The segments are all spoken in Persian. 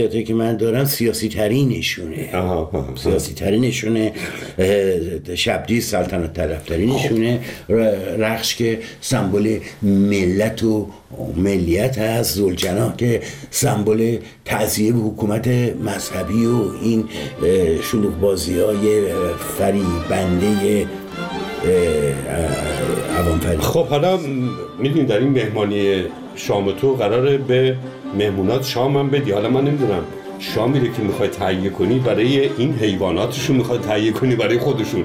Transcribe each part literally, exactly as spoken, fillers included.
شخصیتی که من دارم سیاسی ترینشونه سیاسی ترینشونه شبدیز سلطنت طلب ترینشونه، رخش که سمبل ملت و ملیت هست، ذوالجناح که سمبل تعزیه به حکومت مذهبی و این شلوغ بازی های فریبنده عوام فریب. خب حالا میدونی در این مهمانی شام تو قراره به مهمونات شام هم بدی. حالا من نمیدونم شامی رو که میخوای تهیه کنی برای این حیواناتشون میخوای تهیه کنی برای خودشون؟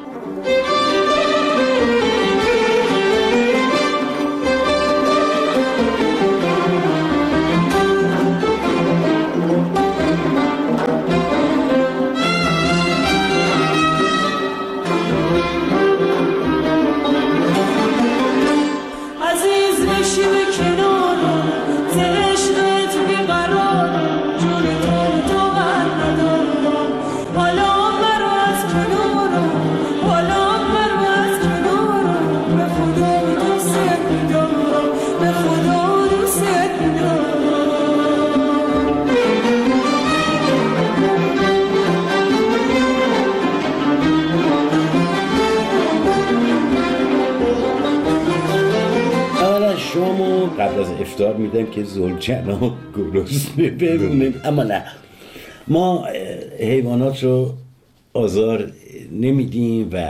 قبل از افطار میدم که ذوالجناح گرسنه بمونه، اما نه، ما حیوانات رو آزار نمیدیم و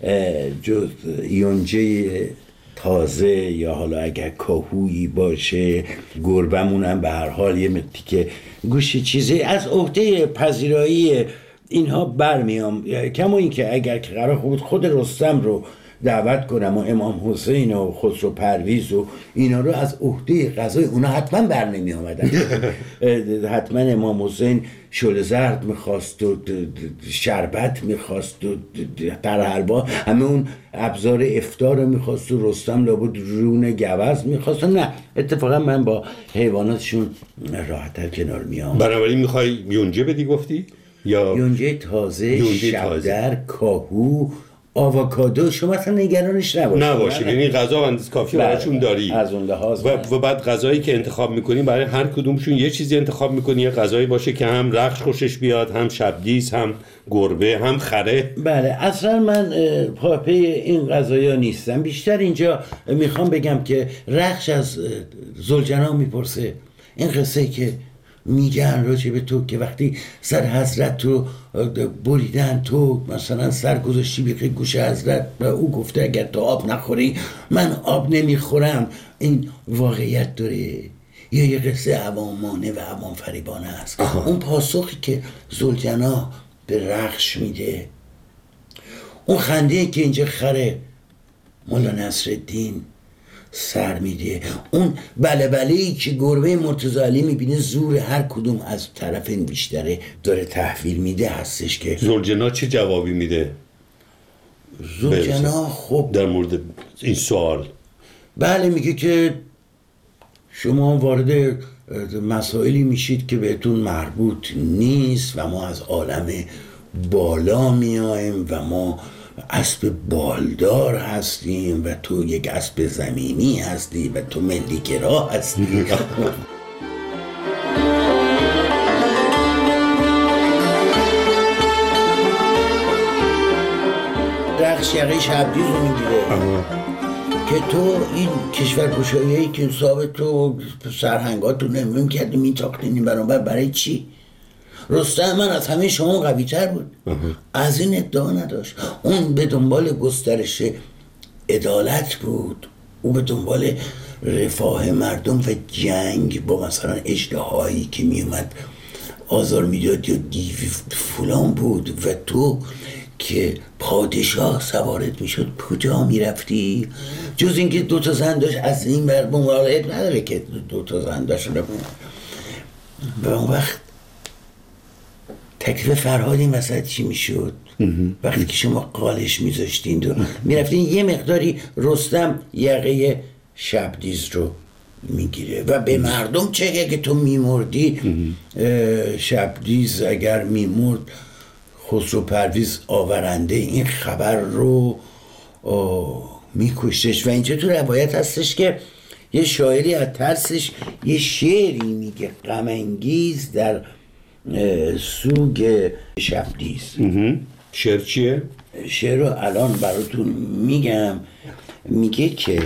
جز یونجه تازه یا حالا اگر کاهویی باشه، گربمون هم به هر حال یه تیکه گوشی چیزی از عهده پذیرایی اینها برمیام. کما این که اگر که قرار بود خود رستم رو دعوت کنم و امام حسین و خسرو پرویز و اینا رو از عهده غذای اونا حتما بر نمی آمدن. حتما امام حسین شل زرد میخواست و شربت میخواست و در حلوا همه اون ابزار افطار رو میخواست و رستم لابد رون گوز میخواست. نه، اتفاقا من با حیواناتشون راحت‌تر کنار میام. بنابراین میخوای یونجه بدی گفتی؟ یا یونجه تازه، شبدر، کاهو، آووکادو. شما اصلا نگرانش نباشید نباشید یعنی غذا اندازه کافی براشون داری از اون لحاظ. و, و بعد غذایی که انتخاب میکنی برای هر کدومشون یه چیزی انتخاب میکنی، یه غذایی باشه که هم رخش خوشش بیاد، هم شبدیز، هم گربه، هم خره. بله، اصلا من پاپی این غذایا نیستم. بیشتر اینجا میخوام بگم که رخش از ذوالجناح میپرسه این قصه که میگن راجع به تو که وقتی سر حضرت رو بریدن تو مثلا سر گذاشتی بیخ گوش حضرت و او گفته اگر تو آب نخوری من آب نمیخورم. این واقعیت داره یا یه قصه عوامانه و عوام فریبانه است؟ اون پاسخی که ذوالجناح به رخش میده، اون خنده که اینجا خره مولا نصرالدین سر میده، اون بله بله‌ای که گربه مرتضی علی میبینه زور هر کدوم از طرفین بیشتره داره تحویل میده هستش که ذوالجناح چه جوابی میده؟ ذوالجناح خب در مورد این سوال بله میگه که شما وارد مسائلی میشید که بهتون مربوط نیست و ما از عالم بالا میایم و ما اسب بالدار هستیم و تو یک اسب زمینی هستی و تو ملیگرا هستی. رخش یقه شبدیز رو میگیره که تو این کشور گشایی‌ای که صاحب تو سرهنگات رو نمی‌رون کردی میتاختینی برابر برای چی؟ رستم من از همه شما قوی تر بود. از این ادعا نداشت. اون به دنبال گسترش عدالت بود، او به دنبال رفاه مردم و جنگ با مثلا اژدهایی که میومد آزار میداد یا دیو فلان بود. و تو که پادشاه سوارت میشد کجا میرفتی؟ جز اینکه دو تا زن داشت از این بر ممالعت نداره که دو تا زن داشت. و اون وقت تکلیف فرهاد این وسط چی میشد؟ وقتی که شما قالش میذاشتین و میرفتین یه مقداری رستم یقه شبدیز رو میگیره و به مردم چه اگه تو میمردی شبدیز اگر میمرد خسرو پرویز آورنده این خبر رو میکشتش. و اینجا تو روایت هستش که یه شاعری از ترسش یه شعری میگه غم انگیز در سوگ شبدیز. شعر چیه؟ شعر رو الان براتون میگم. میگه که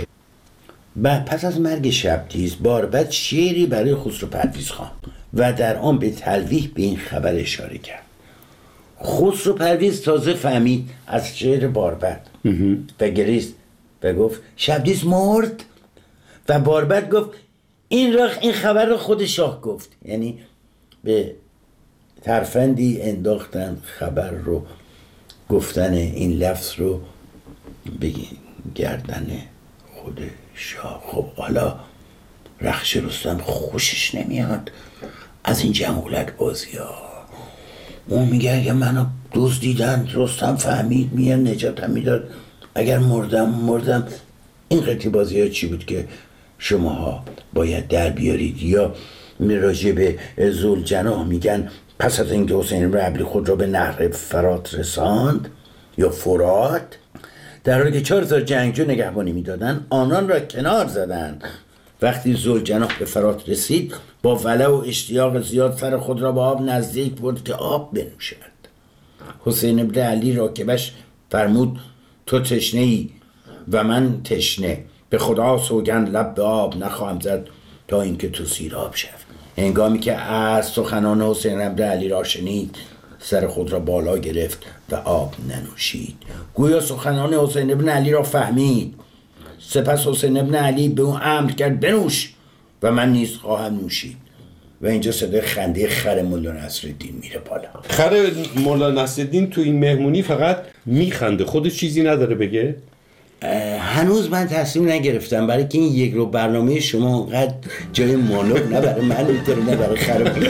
پس از مرگ شبدیز باربد شعری برای خسرو پرویز خواند و در آن به تلویح به این خبر اشاره کرد. خسرو پرویز تازه فهمید از شعر باربد و گریست و گفت شبدیز مرد. و باربد گفت این را این خبر رو خود شاه گفت. یعنی به ترفندی انداختن خبر رو، گفتن این لفظ رو به گردن خود شاه. خب حالا رخش رستم خوشش نمیاد از این جمهولک بازی ها. اون میگه اگه منو دزدیدن رستم فهمید میان نجاتم میداد، اگر مردم مردم. این قطعی بازی ها چی بود که شماها باید در بیارید؟ یا راجع به ذوالجناح میگن پس از اینکه حسین بن عبلی خود را به نهر فرات رساند یا فرات، در حالی که چهار هزار جنگجو نگهبانی میدادن، آنان را کنار زدند. وقتی ذوالجناح به فرات رسید با ولع و اشتیاق زیاد سر خود را به آب نزدیک برد که آب بنوشد. حسین بن علی راکبش فرمود تو تشنه ای و من تشنه، به خدا سوگند لب به آب نخواهم زد تا اینکه تو سیراب شد. هنگامی که از سخنان حسین بن علی را شنید سر خود را بالا گرفت و آب ننوشید. گویا سخنان حسین بن علی را فهمید. سپس حسین بن علی به اون امر کرد بنوش و من نیز خواهم نوشید. و اینجا صدای خنده خر مولا نصرالدین میره بالا. خر مولا نصرالدین تو این مهمونی فقط میخنده، خودش چیزی نداره بگه؟ هنوز من تصمیم نگرفتم، برای که این یک رو برنامه شما اونقدر جای مونولوگ نه برای من اینطوری نه برای خر مولا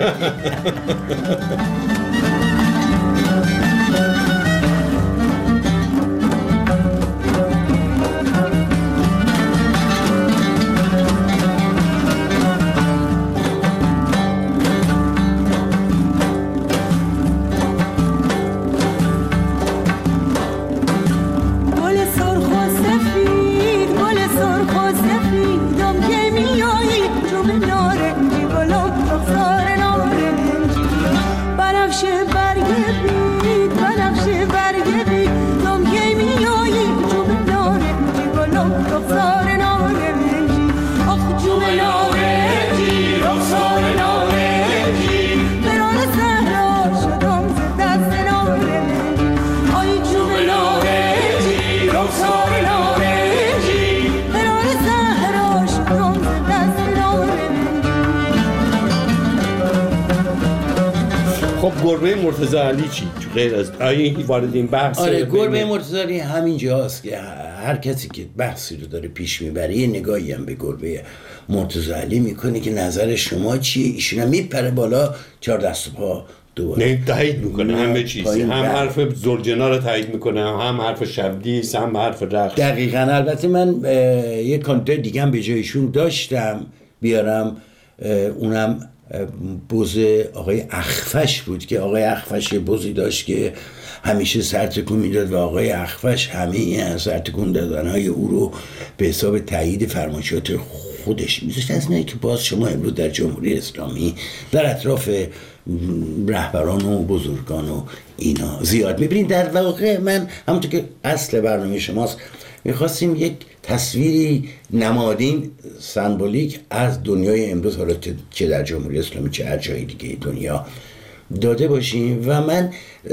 نصرالدین. گربه مرتضی علی چی؟ غیر از آیا وارد این بحث؟ آره گربه مرتضی علی همینجاست که هر کسی که بحثی رو داره پیش میبره یه نگاهی هم به گربه مرتضی علی میکنه که نظر شما چیه. ایشون هم میپره بالا چهار دست پا دوباره نه تایید میکنه همه چیز، هم حرف ذوالجنا رو تایید میکنه، هم حرف شبدیز، هم حرف رخش. دقیقاً. البته من یه کانتر دیگه هم به جایشون داشتم بیارم، اونم بز آقای اخفش بود که آقای اخفش یه بزی داشت که همیشه سرتکون میداد و آقای اخفش همه این سرتکون دادنهای او رو به حساب تایید فرمایشات خودش میذاشت. از نه که باز شما امروز در جمهوری اسلامی در اطراف رهبران و بزرگان و اینا زیاد میبینید. در واقع من همونطور که اصل برنامه شماست میخواستیم یک تصویری نمادین سمبولیک از دنیای امروز، حالا چه در جمهوری اسلامی چه هر جای دیگه دنیا داده باشیم و من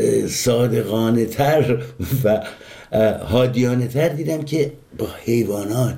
صادقانه تر و هادیانه تر دیدم که با حیوانات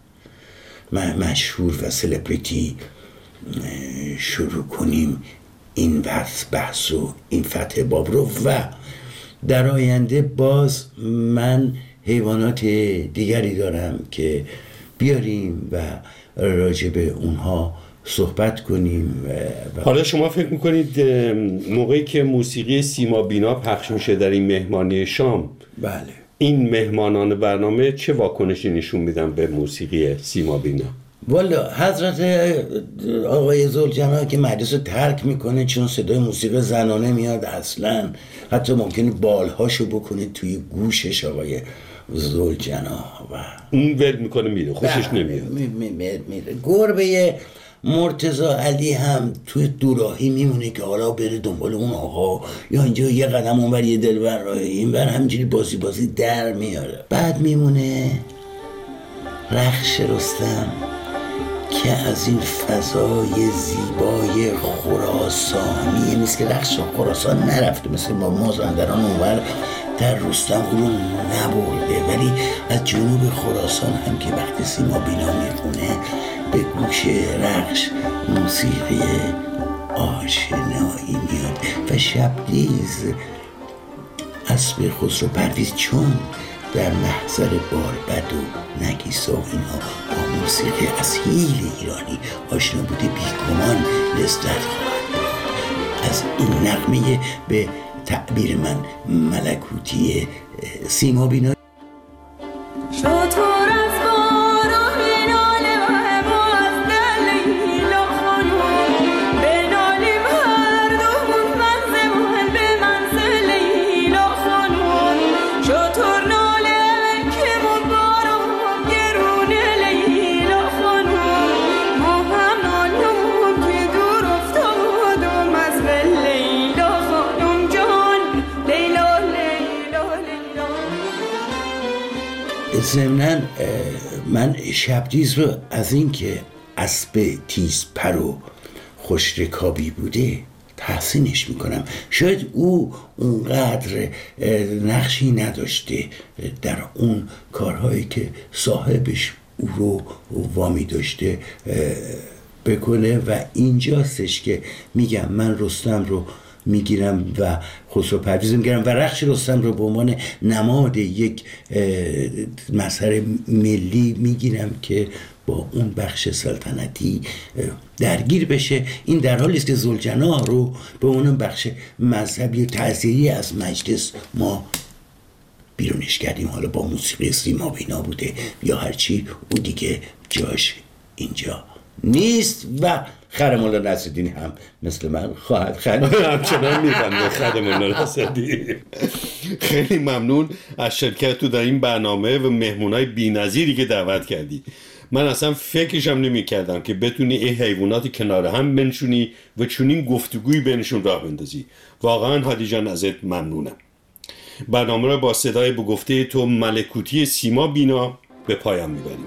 مشهور و سلبریتی شروع کنیم این بحث بحث و این فتح باب رو و در آینده باز من حیوانات دیگری دارم که بیاریم و راجع به اونها صحبت کنیم. حالا شما فکر میکنید موقعی که موسیقی سیما بینا پخش میشه در این مهمانی شام، بله، این مهمانان برنامه چه واکنشی نشون میدن به موسیقی سیما بینا؟ والا حضرت آقای ذوالجلال که مجلس رو ترک میکنه چون صدای موسیقی زنانه میاد، اصلا حتی ممکنه بالهاشو بکنه توی گوشش آقای ذوالجلال و اون ول میکنه میره، خوشش نمیاد. می می می میره. گربه مرتضی علی هم توی دوراهی میمونه که حالا بره دنبال اون آقا، یا اینجا یه قدم اونور یه دلبر راه این بر همینجوری بازی بازی در میاره. بعد میمونه رخش رستم که از این فضای زیبای خراسانی نیست که رخش خراسان نرفته مثل ما مازندران اونور در رستم او رو نبرده، ولی از جنوب خراسان هم که وقتی سیما بینا میخونه به گوش رخش موسیقی آشنایی میاد و شبدیز اسب خسرو پرویز چون در محضر باربد و نگیسا و اینها با موسیقی اصیل ایرانی آشنا بوده، بیگمان لذت خواهد بود از این نغمه به تعبیر من ملکوتی سیما بینا. ضمناً من شبدیز رو از این که اسب تیز پر و خوش رکابی بوده تحسینش میکنم. شاید او اونقدر نقشی نداشته در اون کارهایی که صاحبش او رو وامی داشته بکنه و اینجاستش که میگم من رستم رو میگیرم و خسرو پرویز میگیرم و رخش رستم رو به عنوان نماد یک مظهر ملی میگیرم که با اون بخش سلطنتی درگیر بشه. این در حالی است که ذوالجناح رو به اون بخش مذهبی و تأثیری از مجلس ما بیرونش کردیم، حالا با موسیقی سیما بینا بوده یا هرچی، او دیگه جاش اینجا نیست. و خر مولا نصرالدین هم مثل من خواهد خرید. همچنان میخنده خر مولا نصرالدین. خیلی ممنون از شرکت تو در این برنامه و مهمونای بی‌نظیری که دعوت کردی. من اصلا فکرشم نمی کردم که بتونی این حیوانات کنار هم بنشونی و چونین گفتگوی بینشون راه بندازی. واقعا هادی جان ازت ممنونم. برنامه را با صدای به گفته تو ملکوتی سیما بینا به پایان میبریم.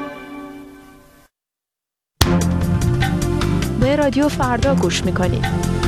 رادیو فردا گوش میکنید.